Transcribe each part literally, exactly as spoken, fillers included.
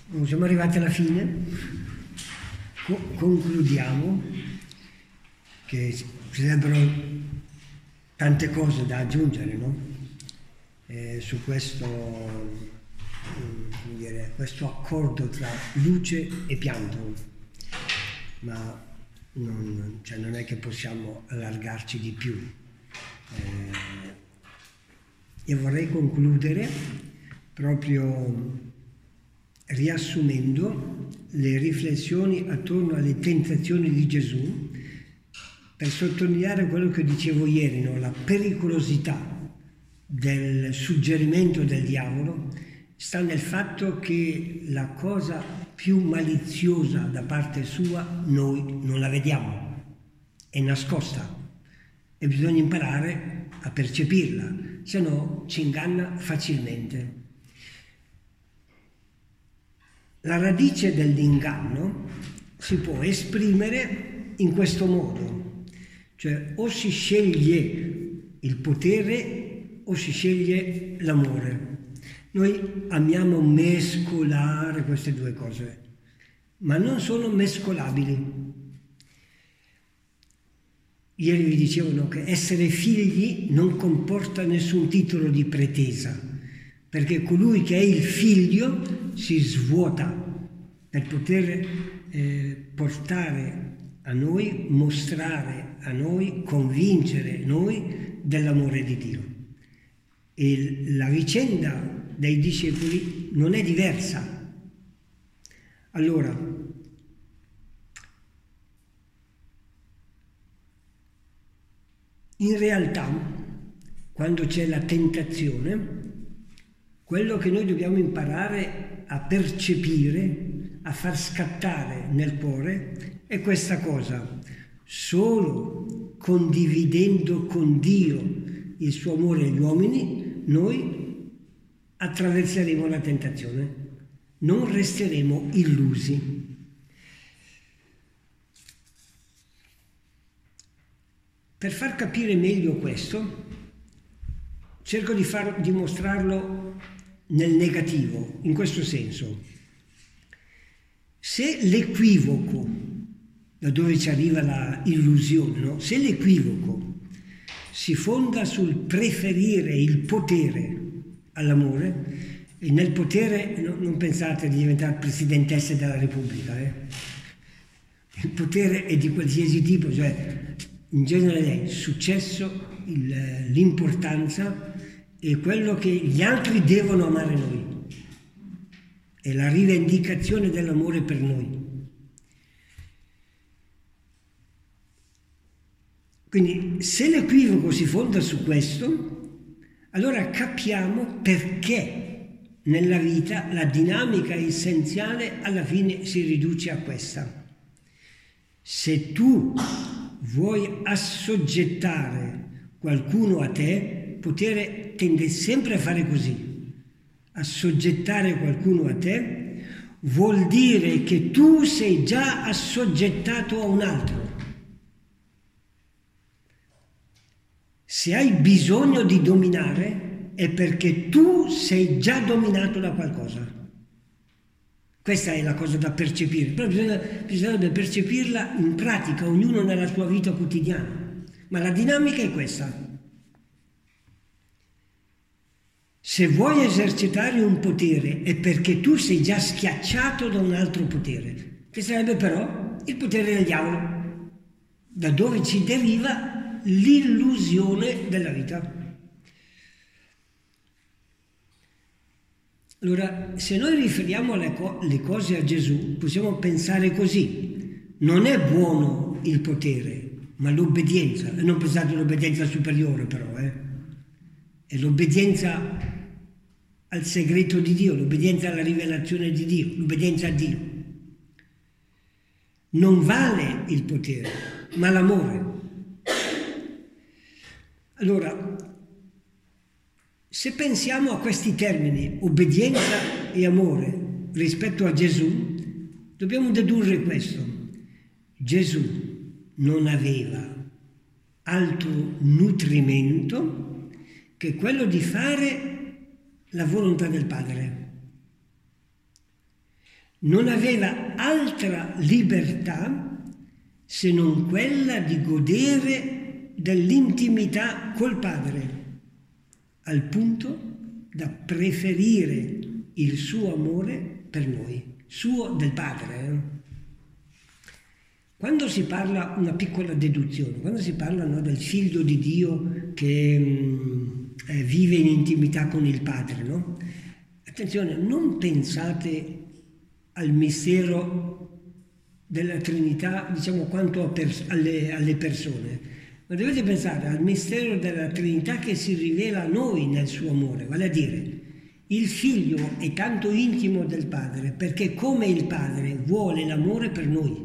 Siamo arrivati alla fine, Co- concludiamo che ci sarebbero tante cose da aggiungere, no? Eh, su questo, come dire, questo accordo tra luce e pianto, ma non, cioè non è che possiamo allargarci di più. Eh, io vorrei concludere proprio riassumendo le riflessioni attorno alle tentazioni di Gesù, per sottolineare quello che dicevo ieri, no? La pericolosità del suggerimento del diavolo sta nel fatto che la cosa più maliziosa da parte sua noi non la vediamo, è nascosta e bisogna imparare a percepirla, se no ci inganna facilmente. La radice dell'inganno si può esprimere in questo modo, cioè o si sceglie il potere o si sceglie l'amore. Noi amiamo mescolare queste due cose, ma non sono mescolabili. Ieri vi dicevano che essere figli non comporta nessun titolo di pretesa, perché colui che è il figlio si svuota per poter eh, portare a noi, mostrare a noi, convincere noi dell'amore di Dio. E la vicenda dei discepoli non è diversa. Allora, in realtà, quando c'è la tentazione, quello che noi dobbiamo imparare a percepire, a far scattare nel cuore, è questa cosa. Solo condividendo con Dio il suo amore agli uomini, noi attraverseremo la tentazione, non resteremo illusi. Per far capire meglio questo, cerco di far dimostrarlo nel negativo, in questo senso. Se l'equivoco, da dove ci arriva la illusione, no? Se l'equivoco si fonda sul preferire il potere all'amore, e nel potere no, non pensate di diventare presidentessa della Repubblica, eh? Il potere è di qualsiasi tipo, cioè in genere è successo, il, l'importanza è quello che gli altri devono amare noi, è la rivendicazione dell'amore per noi. Quindi se l'equivoco si fonda su questo, allora capiamo perché nella vita la dinamica essenziale alla fine si riduce a questa. Se tu vuoi assoggettare qualcuno a te, potere tende sempre a fare così. Assoggettare qualcuno a te vuol dire che tu sei già assoggettato a un altro. Se hai bisogno di dominare è perché tu sei già dominato da qualcosa. Questa è la cosa da percepire, però bisogna, bisognerebbe percepirla in pratica, ognuno nella sua vita quotidiana. Ma la dinamica è questa. Se vuoi esercitare un potere è perché tu sei già schiacciato da un altro potere, che sarebbe però il potere del diavolo, da dove ci deriva l'illusione della vita. Allora, se noi riferiamo le, co- le cose a Gesù, possiamo pensare così: non è buono il potere, ma l'obbedienza. E non pensate all'obbedienza superiore però, eh? È l'obbedienza al segreto di Dio, l'obbedienza alla rivelazione di Dio, l'obbedienza a Dio. Non vale il potere, ma l'amore. Allora, se pensiamo a questi termini, obbedienza e amore, rispetto a Gesù, dobbiamo dedurre questo. Gesù non aveva altro nutrimento che quello di fare la volontà del Padre. non aveva altra libertà se non quella di godere dell'intimità col Padre, al punto da preferire il suo amore per noi, suo del Padre. Eh? Quando si parla, una piccola deduzione, quando si parla no, del figlio di Dio che mh, eh, vive in intimità con il Padre, no? Attenzione, non pensate al mistero della Trinità, diciamo, quanto pers- alle, alle persone, ma dovete pensare al mistero della Trinità che si rivela a noi nel suo amore, vale a dire, il figlio è tanto intimo del Padre perché come il Padre vuole l'amore per noi.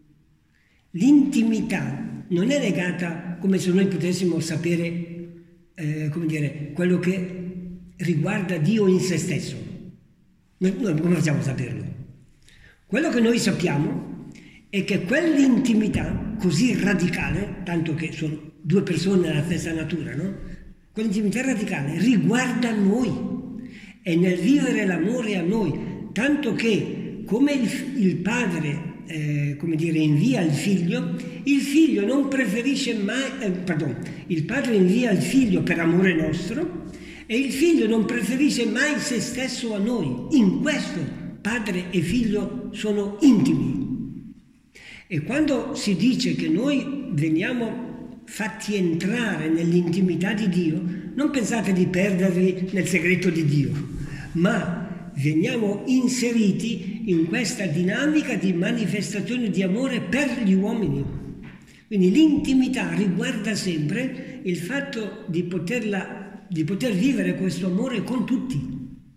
L'intimità non è legata come se noi potessimo sapere, eh, come dire, quello che riguarda Dio in se stesso. Noi, noi come facciamo a saperlo? Quello che noi sappiamo è che quell'intimità così radicale, tanto che sono due persone nella stessa natura, no? Quell'intimità radicale riguarda noi e nel vivere l'amore a noi, tanto che come il, il padre eh, come dire, invia il figlio, il figlio non preferisce mai, eh, pardon, il padre invia il figlio per amore nostro e il figlio non preferisce mai se stesso a noi. In questo padre e figlio sono intimi. E quando si dice che noi veniamo fatti entrare nell'intimità di Dio, non pensate di perdervi nel segreto di Dio, ma veniamo inseriti in questa dinamica di manifestazione di amore per gli uomini. Quindi l'intimità riguarda sempre il fatto di, poterla, di poter vivere questo amore con tutti.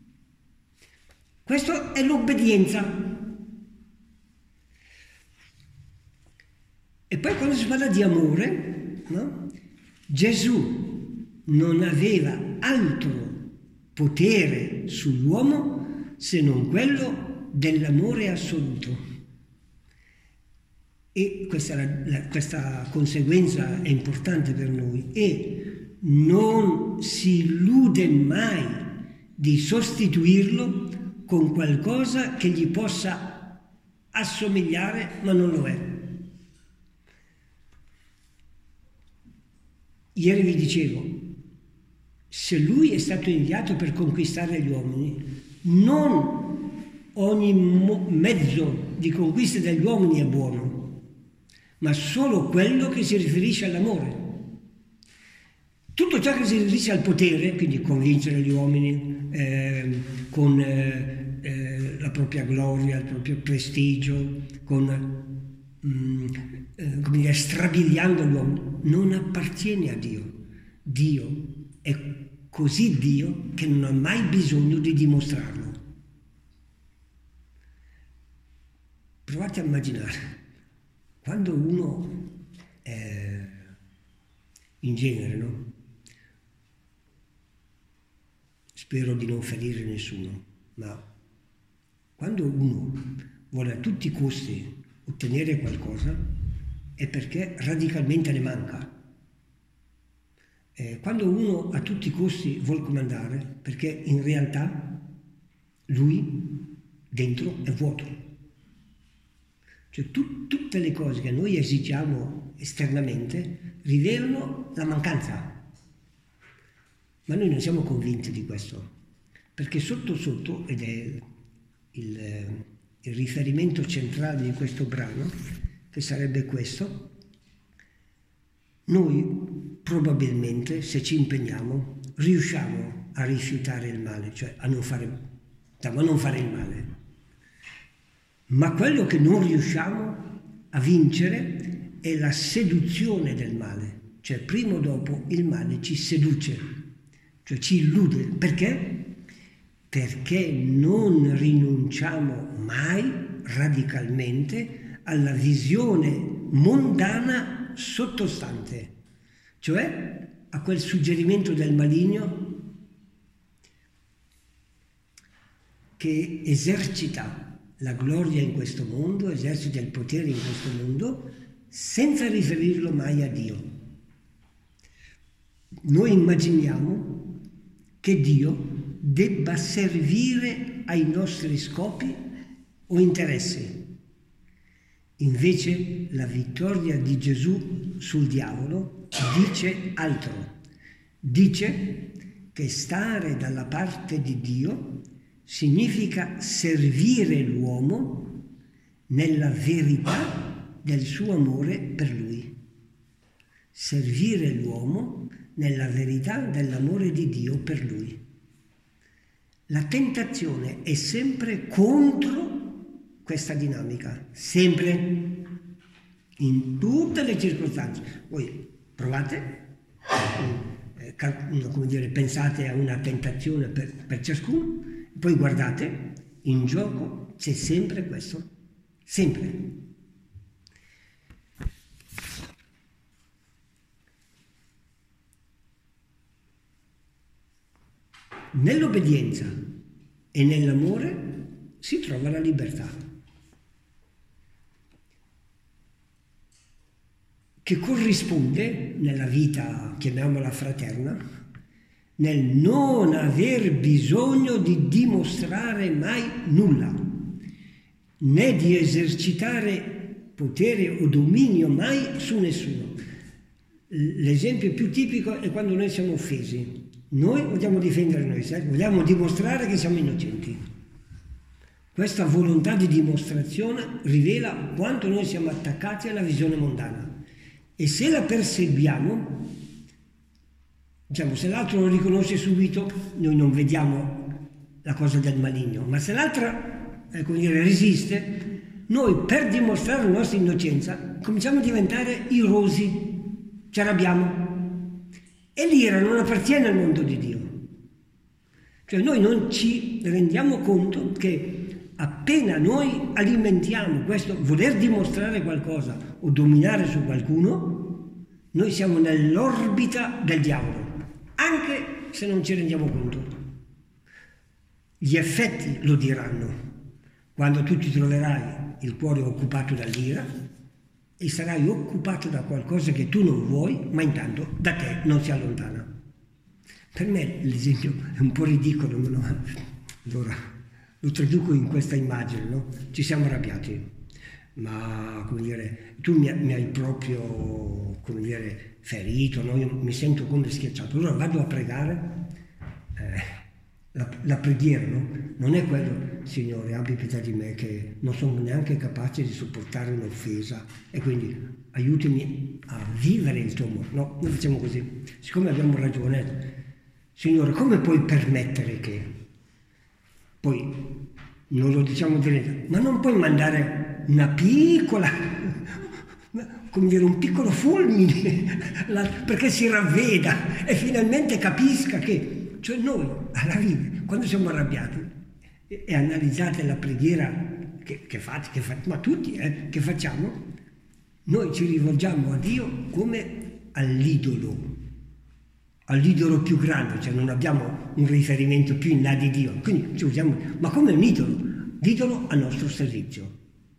Questo è l'obbedienza. E poi quando si parla di amore, no? Gesù non aveva altro potere sull'uomo se non quello dell'amore assoluto. E questa, la, la, questa conseguenza è importante per noi. E non si illude mai di sostituirlo con qualcosa che gli possa assomigliare, ma non lo è. Ieri vi dicevo, se lui è stato inviato per conquistare gli uomini, non ogni mo- mezzo di conquista degli uomini è buono, ma solo quello che si riferisce all'amore. Tutto ciò che si riferisce al potere, quindi convincere gli uomini eh, con eh, eh, la propria gloria, il proprio prestigio, con mm, eh, come dire, strabiliando l'uomo, non appartiene a Dio. Dio è così Dio che non ha mai bisogno di dimostrarlo. Provate a immaginare, quando uno è in genere, no? Spero di non ferire nessuno, ma quando uno vuole a tutti i costi ottenere qualcosa è perché radicalmente ne manca. Eh, quando uno a tutti i costi vuole comandare, perché in realtà lui dentro è vuoto. Cioè tu, tutte le cose che noi esigiamo esternamente rivelano la mancanza. Ma noi non siamo convinti di questo, perché sotto sotto, ed è il, il riferimento centrale di questo brano, che sarebbe questo, noi probabilmente, se ci impegniamo, riusciamo a rifiutare il male, cioè a non fare, a non fare il male. Ma quello che non riusciamo a vincere è la seduzione del male, cioè prima o dopo il male ci seduce, cioè ci illude. Perché? Perché non rinunciamo mai radicalmente alla visione mondana sottostante, cioè a quel suggerimento del maligno che esercita la gloria in questo mondo, esercita il potere in questo mondo, senza riferirlo mai a Dio. Noi immaginiamo che Dio debba servire ai nostri scopi o interessi. Invece la vittoria di Gesù sul diavolo dice altro. Dice che stare dalla parte di Dio significa servire l'uomo nella verità del suo amore per lui. Servire l'uomo nella verità dell'amore di Dio per lui. La tentazione è sempre contro questa dinamica, sempre, in tutte le circostanze. Voi provate, eh, come dire, pensate a una tentazione per, per ciascuno, poi guardate, in gioco c'è sempre questo, sempre. Nell'obbedienza e nell'amore si trova la libertà, che corrisponde nella vita, chiamiamola fraterna, nel non aver bisogno di dimostrare mai nulla, né di esercitare potere o dominio mai su nessuno. L'esempio più tipico è quando noi siamo offesi. Noi vogliamo difendere noi stessi, vogliamo dimostrare che siamo innocenti. Questa volontà di dimostrazione rivela quanto noi siamo attaccati alla visione mondana. E se la perseguiamo, diciamo, se l'altro lo riconosce subito, noi non vediamo la cosa del maligno, ma se l'altra, eh, come dire, resiste, noi per dimostrare la nostra innocenza cominciamo a diventare irosi, ci arrabbiamo. E l'ira non appartiene al mondo di Dio. Cioè noi non ci rendiamo conto che appena noi alimentiamo questo voler dimostrare qualcosa o dominare su qualcuno, noi siamo nell'orbita del diavolo, anche se non ci rendiamo conto. Gli effetti lo diranno. Quando tu ti troverai il cuore occupato dall'ira e sarai occupato da qualcosa che tu non vuoi, ma intanto da te non si allontana. Per me l'esempio è un po' ridicolo, no? Allora lo traduco in questa immagine, no? Ci siamo arrabbiati, ma come dire, tu mi, mi hai proprio, come dire, ferito, no? Io mi sento come schiacciato. Allora vado a pregare, eh, la, la preghiera, no? Non è quello, Signore, abbi pietà di me che non sono neanche capace di sopportare un'offesa e quindi aiutami a vivere il tuo amore. No, noi facciamo così. Siccome abbiamo ragione, Signore, come puoi permettere che... Poi non lo diciamo direttamente, ma non puoi mandare una piccola, come dire, un piccolo fulmine perché si ravveda e finalmente capisca che... Cioè noi, alla fine, quando siamo arrabbiati, e, e analizzate la preghiera che, che fate, che fate, ma tutti, eh, che facciamo, noi ci rivolgiamo a Dio come all'idolo, all'idolo più grande, cioè non abbiamo un riferimento più in là di Dio, quindi ci usiamo, ma come un idolo, l'idolo a nostro servizio.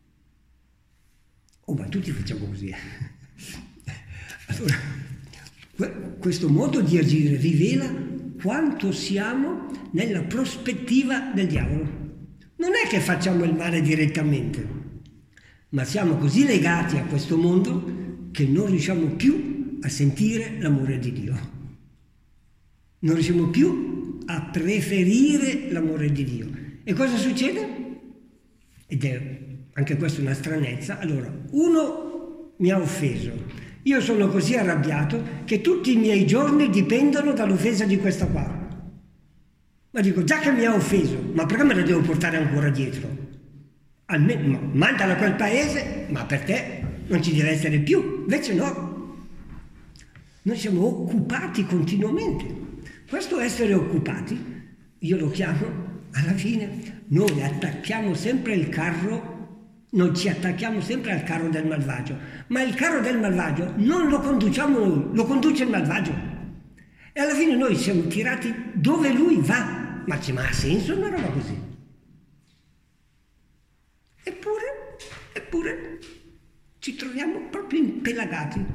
Oh, ma tutti facciamo così. Allora, questo modo di agire rivela quanto siamo nella prospettiva del diavolo. Non è che facciamo il male direttamente, ma siamo così legati a questo mondo che non riusciamo più a sentire l'amore di Dio. Non riusciamo più a preferire l'amore di Dio. E cosa succede? Ed è anche questa una stranezza. Allora, uno mi ha offeso. Io sono così arrabbiato che tutti i miei giorni dipendono dall'offesa di questa qua. Ma dico, già che mi ha offeso, ma perché me la devo portare ancora dietro? Almeno, mandala a quel paese, ma per te non ci deve essere più. Invece no. Noi siamo occupati continuamente. Questo essere occupati, io lo chiamo, alla fine, noi attacchiamo sempre il carro. Noi ci attacchiamo sempre al carro del malvagio, ma il carro del malvagio non lo conduciamo noi, lo conduce il malvagio. E alla fine noi siamo tirati dove lui va. Ma, ma ha senso una roba così? Eppure, eppure, ci troviamo proprio impelagati.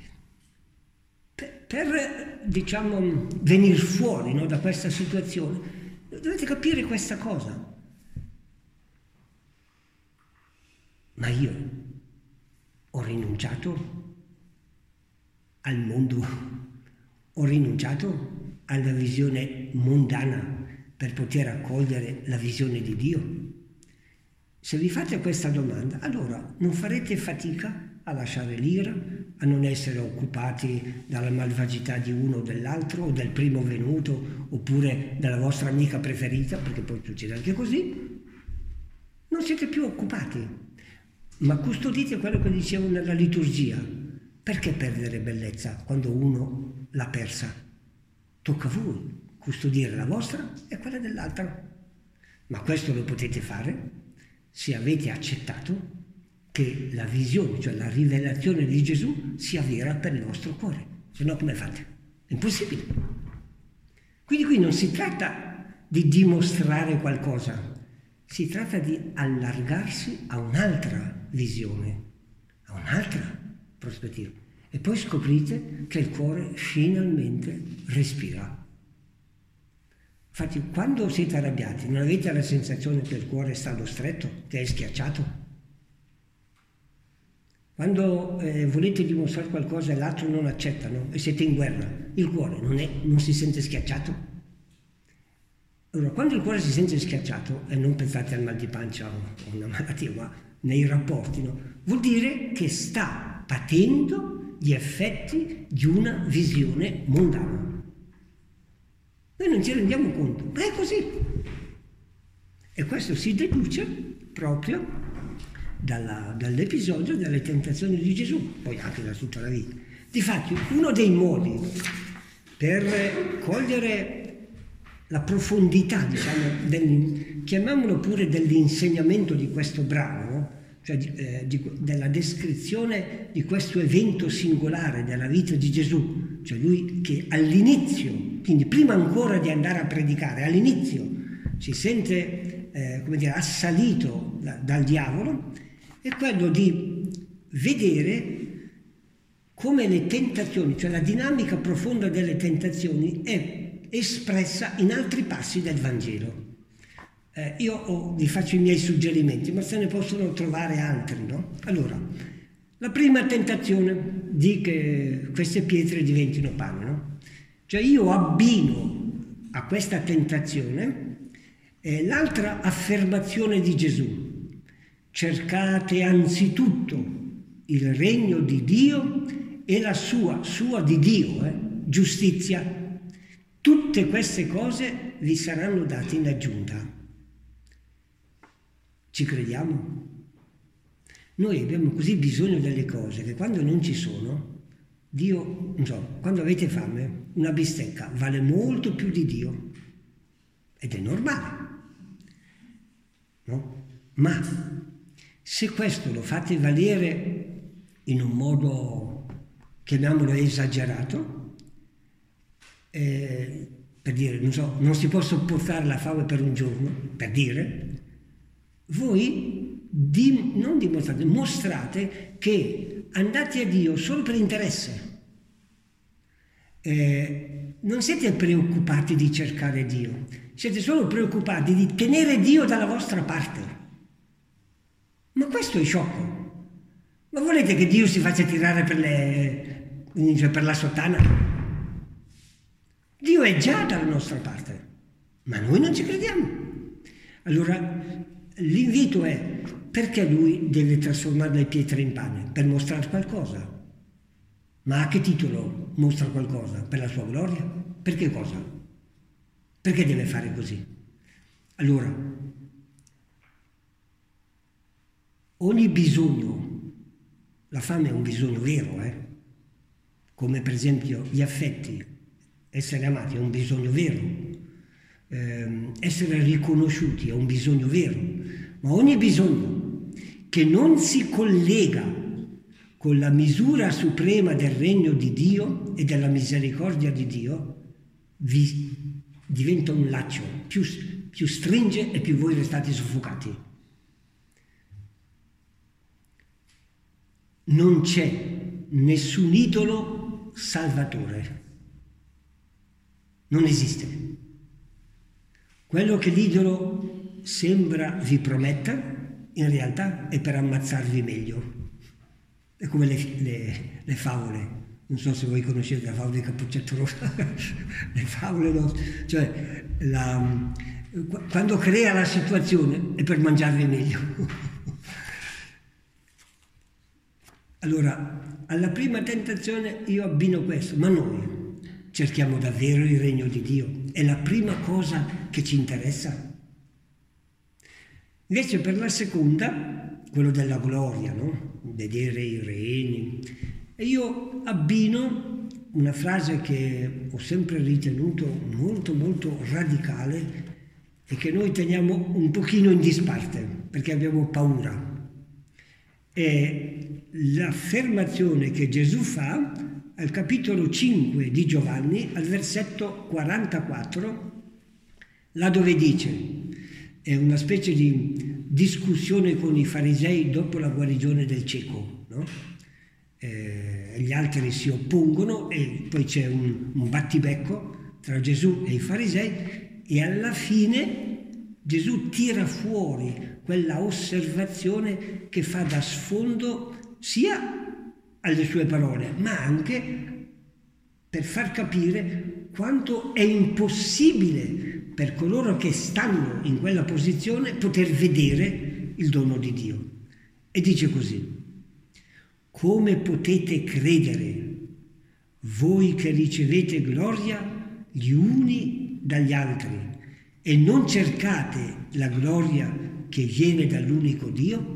Per, per diciamo, venire fuori, no, da questa situazione, dovete capire questa cosa. ma io ho rinunciato al mondo, ho rinunciato alla visione mondana per poter accogliere la visione di Dio. Se vi fate questa domanda, allora non farete fatica a lasciare l'ira, a non essere occupati dalla malvagità di uno o dell'altro, o del primo venuto, oppure della vostra amica preferita, perché poi succede anche così. Non siete più occupati, ma custodite quello che dicevo nella liturgia. Perché perdere bellezza quando uno l'ha persa? Tocca a voi custodire la vostra e quella dell'altra. Ma questo lo potete fare se avete accettato che la visione, cioè la rivelazione di Gesù, sia vera per il vostro cuore. Se no come fate? È impossibile. Quindi qui non si tratta di dimostrare qualcosa, si tratta di allargarsi a un'altra visione, a un'altra prospettiva. E poi scoprite che il cuore finalmente respira. Infatti, quando siete arrabbiati, non avete la sensazione che il cuore è stato stretto, che è schiacciato? Quando eh, volete dimostrare qualcosa e l'altro non accetta, no? E siete in guerra, il cuore non, è, non si sente schiacciato? Allora, quando il cuore si sente schiacciato, e non pensate al mal di pancia o a una malattia, ma nei rapporti, no? Vuol dire che sta patendo gli effetti di una visione mondana. Noi non ci rendiamo conto, ma è così. E questo si deduce proprio dalla, dall'episodio delle tentazioni di Gesù, poi anche da tutta la vita. Difatti, uno dei modi per cogliere la profondità, diciamo, del, chiamiamolo pure dell'insegnamento di questo brano, no? Cioè di, eh, di, della descrizione di questo evento singolare della vita di Gesù, cioè lui che all'inizio, quindi prima ancora di andare a predicare, all'inizio si sente eh, come dire, assalito da, dal diavolo, è quello di vedere come le tentazioni, cioè la dinamica profonda delle tentazioni è espressa in altri passi del Vangelo. Eh, io ho, vi faccio i miei suggerimenti, ma se ne possono trovare altri, no? Allora, la prima tentazione di che queste pietre diventino pane, no? Cioè io abbino a questa tentazione eh, l'altra affermazione di Gesù: cercate anzitutto il regno di Dio e la sua, sua di Dio, eh, giustizia. Tutte queste cose vi saranno date in aggiunta. Ci crediamo? Noi abbiamo così bisogno delle cose che quando non ci sono, Dio, non so, quando avete fame, una bistecca vale molto più di Dio. Ed è normale, no? Ma se questo lo fate valere in un modo, chiamiamolo esagerato, eh, per dire, non so, non si può sopportare la fame per un giorno, per dire, voi di, non dimostrate, mostrate che andate a Dio solo per interesse. Eh, non siete preoccupati di cercare Dio, siete solo preoccupati di tenere Dio dalla vostra parte. Ma questo è sciocco. Ma volete che Dio si faccia tirare per, le, cioè per la sottana? Dio è già dalla nostra parte, ma noi non ci crediamo. Allora l'invito è: perché lui deve trasformare le pietre in pane? Per mostrare qualcosa. Ma a che titolo mostra qualcosa? Per la sua gloria? Per che cosa? Perché deve fare così? Allora, ogni bisogno, la fame è un bisogno vero, eh? Come per esempio gli affetti, essere amati è un bisogno vero, eh, essere riconosciuti è un bisogno vero, ma ogni bisogno che non si collega con la misura suprema del regno di Dio e della misericordia di Dio vi diventa un laccio, più, più stringe e più voi restate soffocati. Non c'è nessun idolo salvatore, non esiste. Quello che l'idolo sembra vi prometta in realtà è per ammazzarvi meglio. È come le, le, le favole. Non so se voi conoscete la favola di Cappuccetto Rosso. Le favole, no? Cioè, la, quando crea la situazione è per mangiarvi meglio. Allora, alla prima tentazione io abbino questo, ma noi cerchiamo davvero il regno di Dio, è la prima cosa che ci interessa. Invece per la seconda, quello della gloria, no? Vedere i regni, e io abbino una frase che ho sempre ritenuto molto molto radicale e che noi teniamo un pochino in disparte perché abbiamo paura. È l'affermazione che Gesù fa al capitolo cinque di Giovanni, al versetto quarantaquattro, là dove dice, è una specie di discussione con i farisei dopo la guarigione del cieco, no? Eh, gli altri si oppongono e poi c'è un, un battibecco tra Gesù e i farisei e alla fine Gesù tira fuori quella osservazione che fa da sfondo sia alle sue parole, ma anche per far capire quanto è impossibile per coloro che stanno in quella posizione poter vedere il dono di Dio. E dice così: come potete credere, voi che ricevete gloria gli uni dagli altri, e non cercate la gloria che viene dall'unico Dio?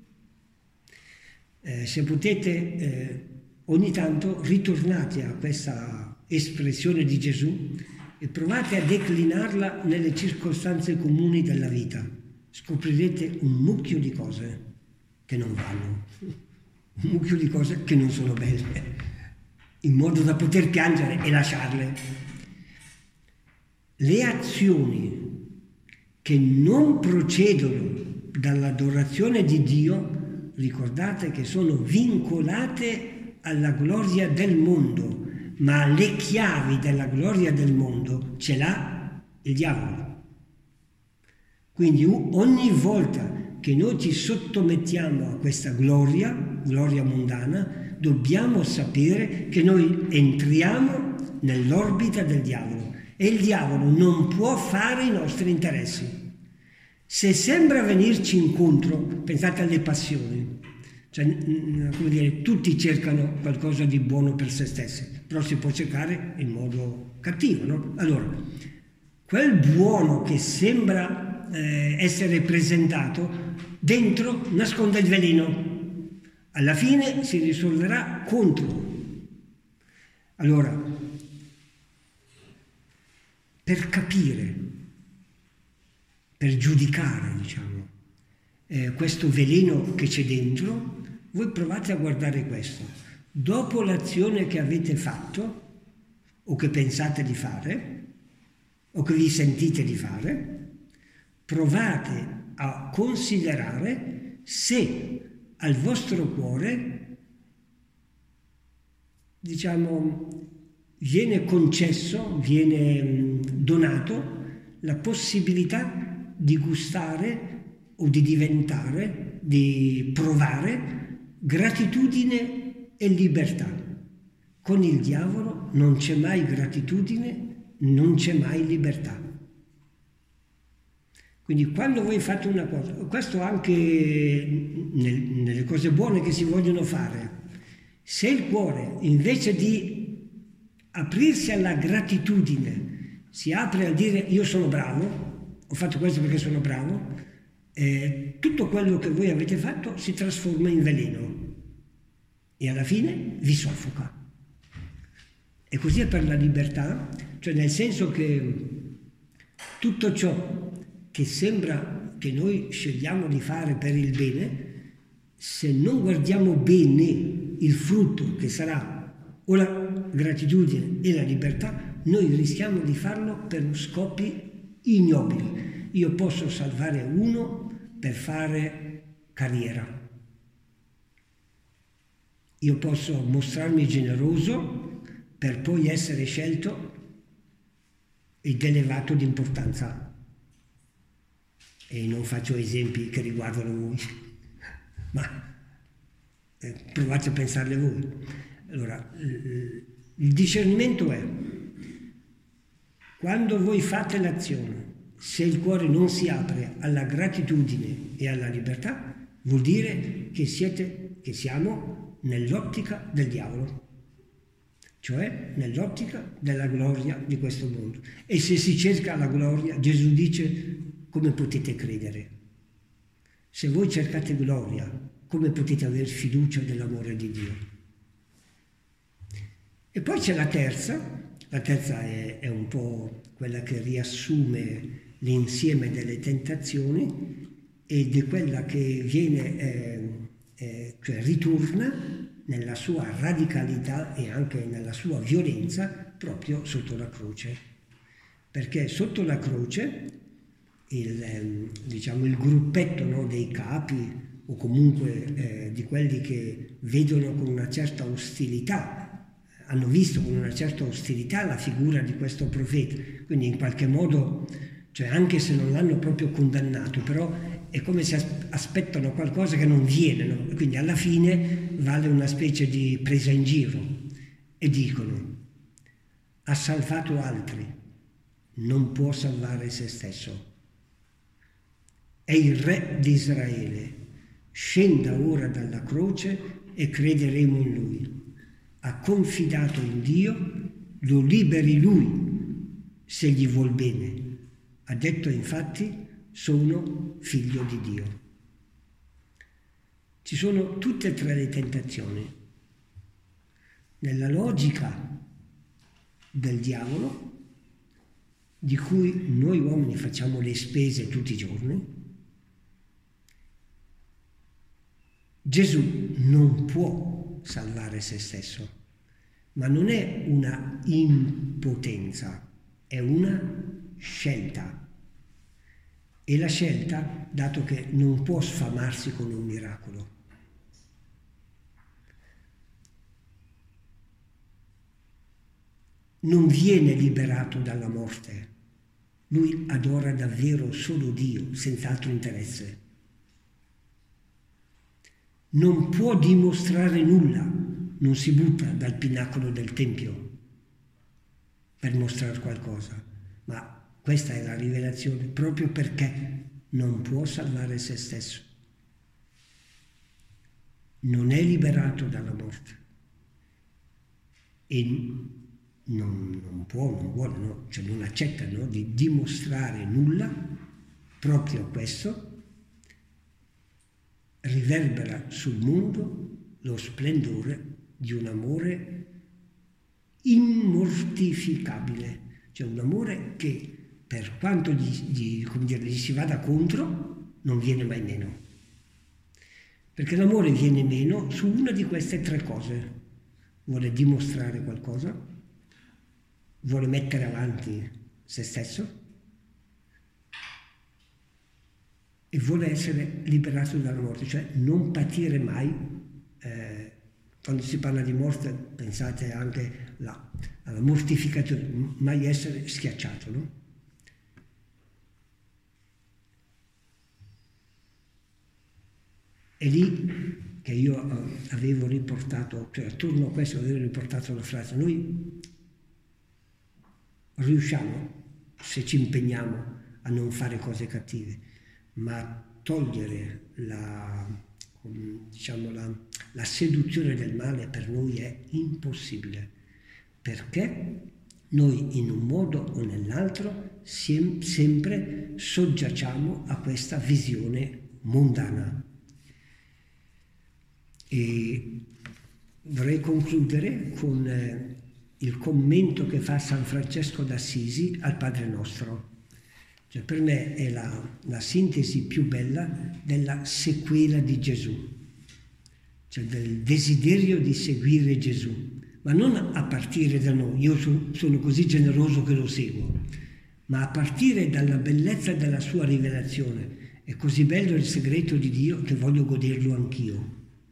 Eh, se potete, eh, ogni tanto ritornate a questa espressione di Gesù e provate a declinarla nelle circostanze comuni della vita. Scoprirete un mucchio di cose che non vanno, un mucchio di cose che non sono belle, in modo da poter piangere e lasciarle. Le azioni che non procedono dall'adorazione di Dio, ricordate che sono vincolate alla gloria del mondo, ma le chiavi della gloria del mondo ce l'ha il diavolo. Quindi ogni volta che noi ci sottomettiamo a questa gloria, gloria mondana, dobbiamo sapere che noi entriamo nell'orbita del diavolo e il diavolo non può fare i nostri interessi. Se sembra venirci incontro, pensate alle passioni, cioè, come dire, tutti cercano qualcosa di buono per se stessi, però si può cercare in modo cattivo, no? Allora, quel buono che sembra eh, essere presentato, dentro nasconde il veleno, alla fine si risolverà contro. Allora, per capire, per giudicare, diciamo, eh, questo veleno che c'è dentro, voi provate a guardare questo. Dopo l'azione che avete fatto, o che pensate di fare, o che vi sentite di fare, provate a considerare se al vostro cuore, diciamo, viene concesso, viene donato la possibilità di gustare o di diventare, di provare gratitudine e libertà. Con il diavolo non c'è mai gratitudine, non c'è mai libertà. Quindi quando voi fate una cosa, questo anche nel, nelle cose buone che si vogliono fare, se il cuore invece di aprirsi alla gratitudine si apre a dire io sono bravo, ho fatto questo perché sono bravo, eh, tutto quello che voi avete fatto si trasforma in veleno e alla fine vi soffoca. E così è per la libertà, cioè nel senso che tutto ciò che sembra che noi scegliamo di fare per il bene, se non guardiamo bene il frutto che sarà o la gratitudine e la libertà, noi rischiamo di farlo per scopi ignobili. Io posso salvare uno per fare carriera. Io posso mostrarmi generoso per poi essere scelto ed elevato di importanza. e non faccio esempi che riguardano voi, ma eh, provate a pensarle voi. Allora, il discernimento è: quando voi fate l'azione, se il cuore non si apre alla gratitudine e alla libertà, vuol dire che siete, che siamo nell'ottica del diavolo, cioè nell'ottica della gloria di questo mondo. E se si cerca la gloria, Gesù dice: come potete credere? Se voi cercate gloria, come potete avere fiducia nell'amore di Dio? E poi c'è la terza, la terza è, è un po' quella che riassume l'insieme delle tentazioni ed è quella che viene, eh, eh, cioè ritorna nella sua radicalità e anche nella sua violenza proprio sotto la croce. Perché sotto la croce il, eh, diciamo, il gruppetto, no, dei capi o comunque eh, di quelli che vedono con una certa ostilità, hanno visto con una certa ostilità la figura di questo profeta, quindi in qualche modo, cioè anche se non l'hanno proprio condannato, però è come se aspettano qualcosa che non viene, no? Quindi alla fine vale una specie di presa in giro e dicono: ha salvato altri, non può salvare se stesso. È il re di Israele, scenda ora dalla croce e crederemo in lui. Ha confidato in Dio, lo liberi lui se gli vuol bene. Ha detto infatti: sono figlio di Dio. Ci sono tutte e tre le tentazioni. Nella logica del diavolo, di cui noi uomini facciamo le spese tutti i giorni, Gesù non può salvare se stesso, ma non è una impotenza, è una scelta. E la scelta, dato che non può sfamarsi con un miracolo. Non viene liberato dalla morte. Lui adora davvero solo Dio, senza altro interesse. Non può dimostrare nulla, non si butta dal pinacolo del Tempio per mostrare qualcosa, ma questa è la rivelazione, proprio perché non può salvare se stesso. Non è liberato dalla morte e non, non può, non vuole, no? Cioè non accetta, no? Di dimostrare nulla. Proprio questo riverbera sul mondo lo splendore di un amore immortificabile, cioè un amore che, per quanto gli, gli, come dire, gli si vada contro, non viene mai meno. Perché l'amore viene meno su una di queste tre cose. Vuole dimostrare qualcosa, vuole mettere avanti se stesso e vuole essere liberato dalla morte, cioè non patire mai. Eh, quando si parla di morte pensate anche là, alla mortificazione, mai essere schiacciato, no? È lì che io avevo riportato, cioè attorno a questo avevo riportato la frase: noi riusciamo, se ci impegniamo, a non fare cose cattive, ma togliere la, diciamo, la, la seduzione del male per noi è impossibile, perché noi in un modo o nell'altro sem- sempre soggiacciamo a questa visione mondana. E vorrei concludere con eh, il commento che fa San Francesco d'Assisi al Padre Nostro. Cioè, per me è la, la sintesi più bella della sequela di Gesù, cioè del desiderio di seguire Gesù, ma non a partire da noi, io so, sono così generoso che lo seguo, ma a partire dalla bellezza della sua rivelazione. È così bello il segreto di Dio che voglio goderlo anch'io.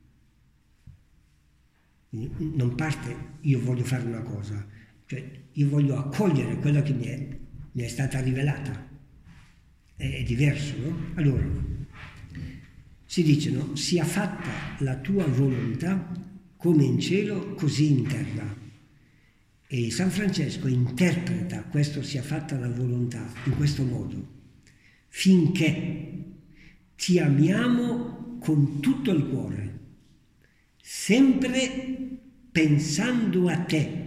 Non parte io voglio fare una cosa, cioè io voglio accogliere quella che mi è, mi è stata rivelata è, è diverso, no? Allora, si dice, no? Sia fatta la tua volontà come in cielo, così in terra. E San Francesco interpreta questo sia fatta la volontà in questo modo: finché ti amiamo con tutto il cuore, sempre pensando a te,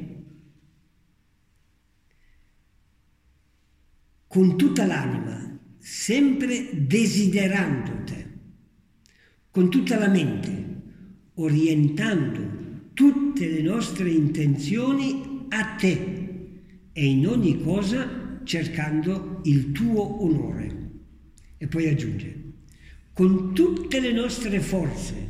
con tutta l'anima, sempre desiderando te, con tutta la mente, orientando tutte le nostre intenzioni a te e in ogni cosa cercando il tuo onore. E poi aggiunge: con tutte le nostre forze,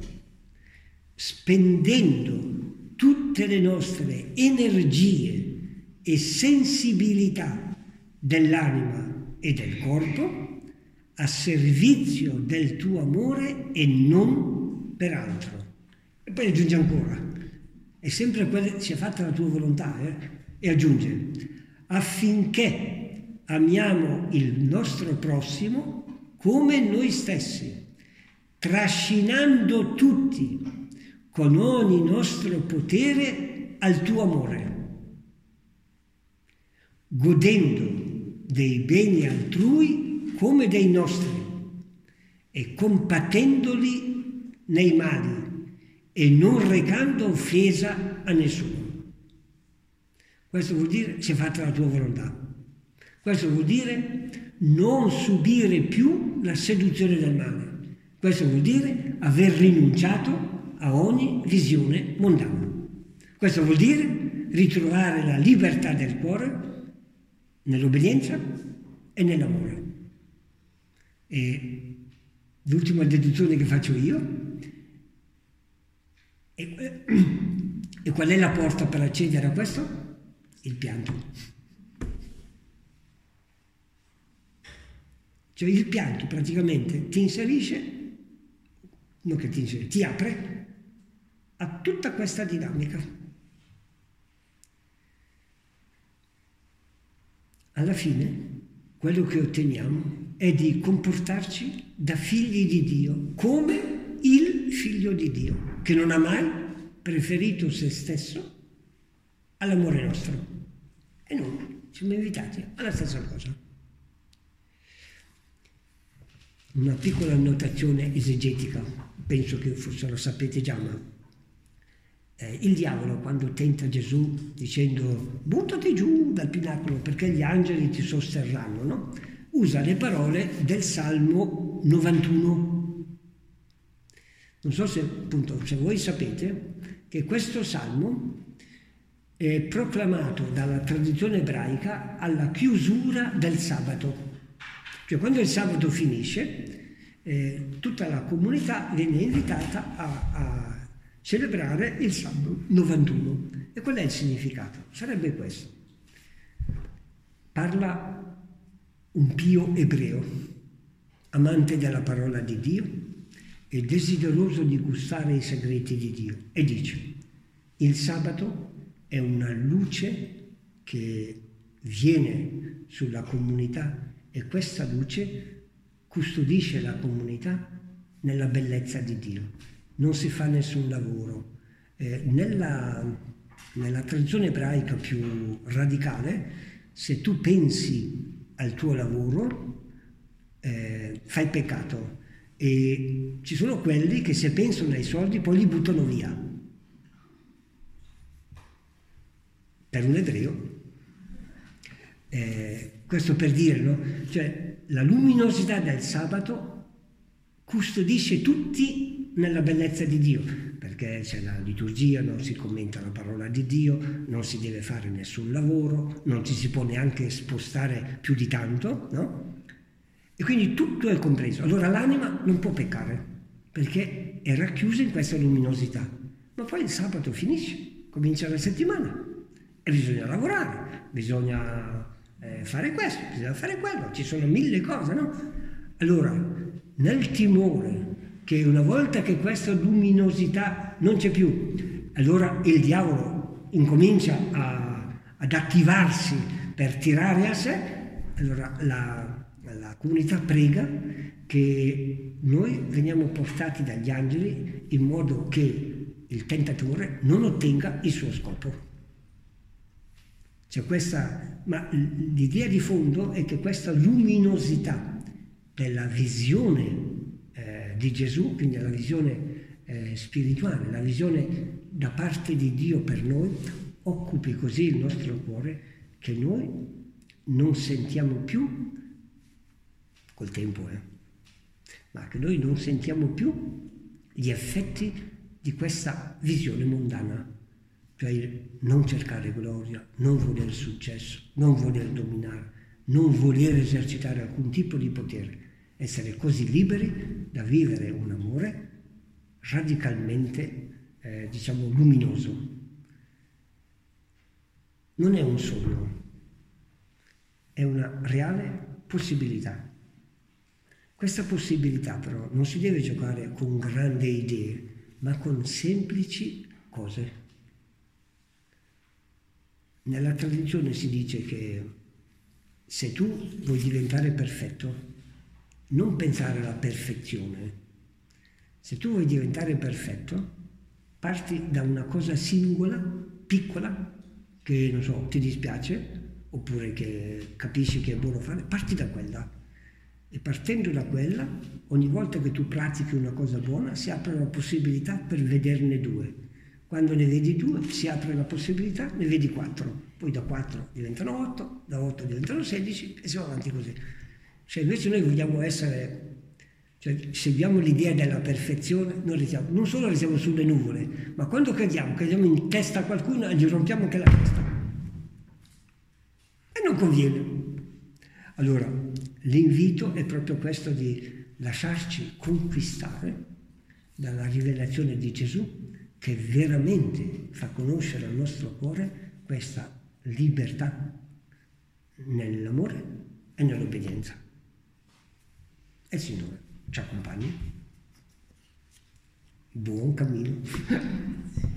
spendendo tutte le nostre energie e sensibilità dell'anima e del corpo a servizio del tuo amore e non per altro. E poi aggiunge ancora: è sempre quella, sia fatta la tua volontà, eh? E aggiunge: affinché amiamo il nostro prossimo come noi stessi, trascinando tutti con ogni nostro potere al tuo amore, godendo dei beni altrui come dei nostri e compatendoli nei mali e non recando offesa a nessuno. Questo vuol dire sia fatta la tua volontà. Questo vuol dire non subire più la seduzione del male. Questo vuol dire aver rinunciato a ogni visione mondana. Questo vuol dire ritrovare la libertà del cuore nell'obbedienza e nell'amore. E l'ultima deduzione che faccio io: E, e qual è la porta per accedere a questo? Il pianto. Cioè il pianto praticamente ti inserisce, non che ti inserisce, ti apre a tutta questa dinamica. Alla fine quello che otteniamo è di comportarci da figli di Dio, come il figlio di Dio, che non ha mai preferito se stesso all'amore nostro. E noi siamo invitati alla stessa cosa. Una piccola annotazione esegetica, penso che forse lo sapete già, ma eh, il diavolo quando tenta Gesù dicendo buttati giù dal pinacolo perché gli angeli ti sosterranno, no? Usa le parole del Salmo novantuno. Non so se, appunto, se voi sapete che questo Salmo è proclamato dalla tradizione ebraica alla chiusura del sabato. Cioè quando il sabato finisce, eh, tutta la comunità viene invitata a, a celebrare il Salmo novantuno. E qual è il significato? Sarebbe questo. Parla un pio ebreo, amante della parola di Dio e desideroso di gustare i segreti di Dio. E dice: il sabato è una luce che viene sulla comunità e questa luce custodisce la comunità nella bellezza di Dio. Non si fa nessun lavoro. Eh, nella, nella tradizione ebraica più radicale, se tu pensi al tuo lavoro, eh, fai peccato. E ci sono quelli che se pensano ai soldi poi li buttano via. Per un ebreo, eh, questo per dire, no? Cioè, la luminosità del sabato custodisce tutti nella bellezza di Dio, perché c'è la liturgia, non si commenta la parola di Dio, non si deve fare nessun lavoro, non ci si può neanche spostare più di tanto, no? E quindi tutto è compreso. Allora l'anima non può peccare, perché è racchiusa in questa luminosità. Ma poi il sabato finisce, comincia la settimana e bisogna lavorare, bisogna eh, fare questo, bisogna fare quello, ci sono mille cose, no? Allora, nel timore che una volta che questa luminosità non c'è più, allora il diavolo incomincia a, ad attivarsi per tirare a sé, allora la, la comunità prega che noi veniamo portati dagli angeli in modo che il tentatore non ottenga il suo scopo. C'è questa, ma l'idea di fondo è che questa luminosità della visione eh, di Gesù, quindi la visione eh, spirituale, la visione da parte di Dio per noi, occupi così il nostro cuore che noi non sentiamo più, col tempo, eh, ma che noi non sentiamo più gli effetti di questa visione mondana. Cioè non cercare gloria, non voler successo, non voler dominare, non voler esercitare alcun tipo di potere, essere così liberi da vivere un amore radicalmente, eh, diciamo, luminoso. Non è un sogno, è una reale possibilità. Questa possibilità però non si deve giocare con grandi idee, ma con semplici cose. Nella tradizione si dice che se tu vuoi diventare perfetto, non pensare alla perfezione. Se tu vuoi diventare perfetto, parti da una cosa singola, piccola, che non so, ti dispiace, oppure che capisci che è buono fare, parti da quella. E partendo da quella, ogni volta che tu pratichi una cosa buona, si apre la possibilità per vederne due. Quando ne vedi due, si apre la possibilità, ne vedi quattro. Poi da quattro diventano otto, da otto diventano sedici e si va avanti così. Cioè invece noi vogliamo essere, cioè seguiamo l'idea della perfezione, noi restiamo, non solo restiamo sulle nuvole, ma quando cadiamo, cadiamo in testa a qualcuno e gli rompiamo anche la testa. E non conviene. Allora, l'invito è proprio questo di lasciarci conquistare dalla rivelazione di Gesù, che veramente fa conoscere al nostro cuore questa libertà nell'amore e nell'obbedienza. E il Signore ci accompagni. Buon cammino.